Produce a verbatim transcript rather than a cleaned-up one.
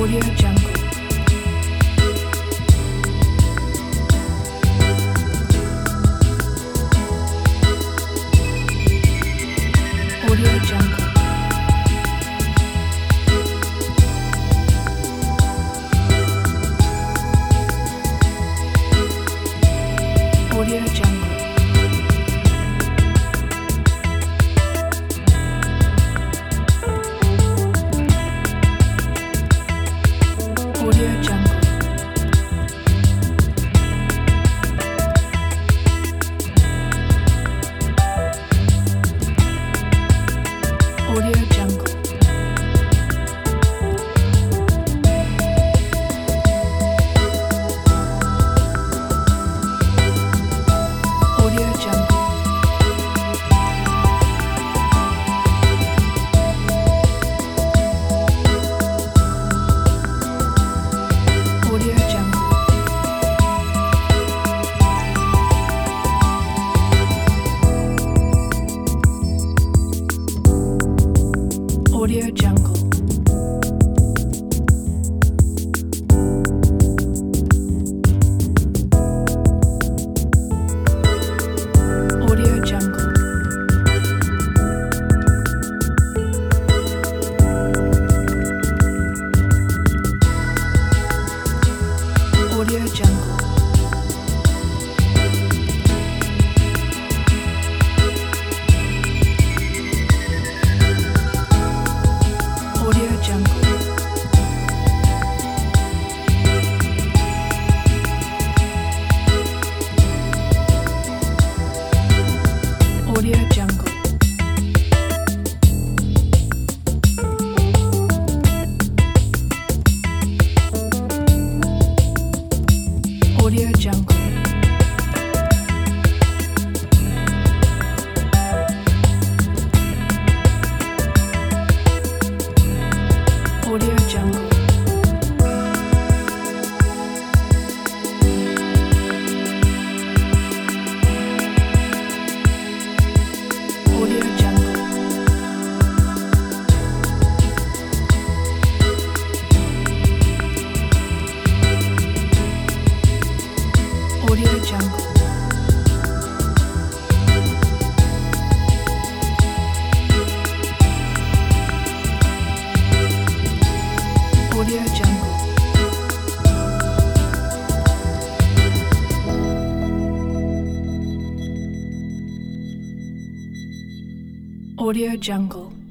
Audio Jungle. Audio Jungle. Audio Jungle. Audio Jungle. Audio Jungle. Audio Jungle. Audio Jungle. Audio Jungle. Audio Jungle. Audio Jungle. Audio Jungle. Audio Jungle. Audio Jungle. Audio Jungle. Audio Jungle. Audio Jungle. Audio Jungle. Audio Jungle.